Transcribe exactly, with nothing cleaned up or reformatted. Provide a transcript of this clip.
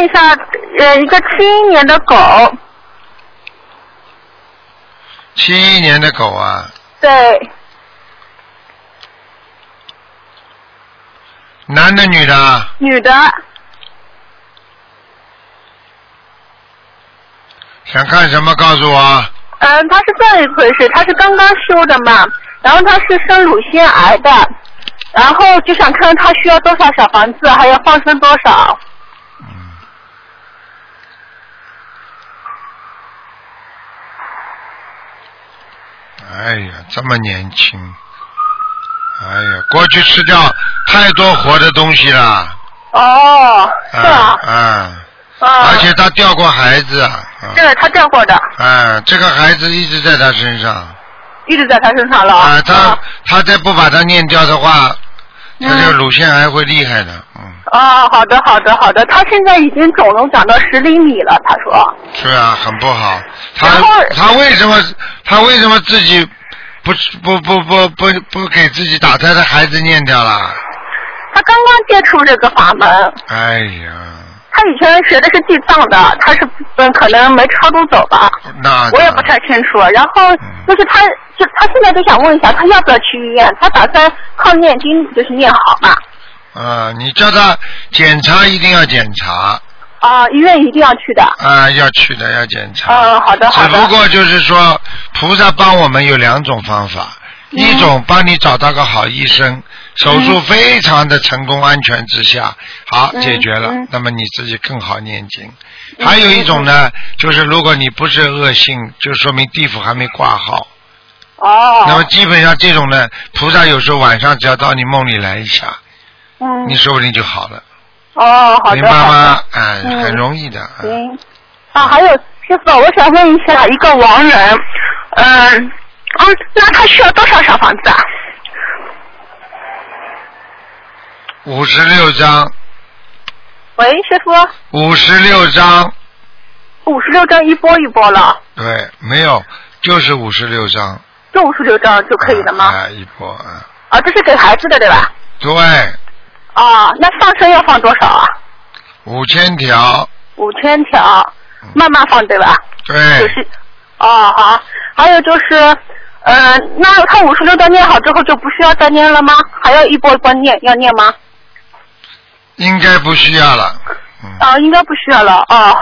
问一下，呃，一个七一年的狗。 七一年的狗啊。 对。 男的女的？ 女的。 想看什么？告诉我。 嗯，他是这样一回事，他是刚刚修的嘛，然后他是生乳腺癌的，然后就想看他需要多少小房子，还要放生多少。 嗯。哎呀，这么年轻，哎呀，过去吃掉太多活的东西了。 哦，是啊。 啊。啊而且他掉过孩子啊！ 对，他掉过的。 啊，这个孩子一直在他身上。 一直在他身上了。 啊，他他再不把他念掉的话，他这个乳腺癌会厉害的。嗯。 哦，好的，好的，好的。他现在已经肿瘤长到十厘米了，他说。 是啊，很不好。他他为什么他为什么自己不不不不不不给自己打胎的孩子念掉了？ 他刚刚接触这个法门。 哎呀。 他以前学的是地藏的，他是嗯可能没超度走吧， 那我也不太清楚。然后就是他，就他现在就想问一下，他要不要去医院？他打算靠念经，就是念好嘛。 啊，你叫他检查一定要检查。 啊，医院一定要去的。 啊，要去的，要检查。 嗯，好的好的。 只不过就是说，菩萨帮我们有两种方法，嗯、一种帮你找到个好医生。手术非常的成功，安全之下，好解决了。那么你自己更好念经。还有一种呢，就是如果你不是恶性，就说明地府还没挂号。 哦。 那么基本上这种呢，菩萨有时候晚上只要到你梦里来一下， 嗯， 你说不定就好了。 哦，好的。 明白吗？哎，很容易的。 行。啊，还有师傅，我想问一下，一个亡人，嗯，啊，那他需要多少小房子啊？ 五十六张。 喂，师傅。 五十六张。 五十六张一波一波了。 对，没有，就是五十六张。 就五十六张就可以了吗？ 啊，一波啊。 啊，这是给孩子的对吧？ 对。 啊，那放生要放多少啊？ 五千条。 五千条，慢慢放对吧？ 对。 就是，哦好，还有就是，呃，那他五十六张念好之后就不需要再念了吗？还要一波一波念，要念吗？ 应该不需要了。 嗯、啊，应该不需要了。哦。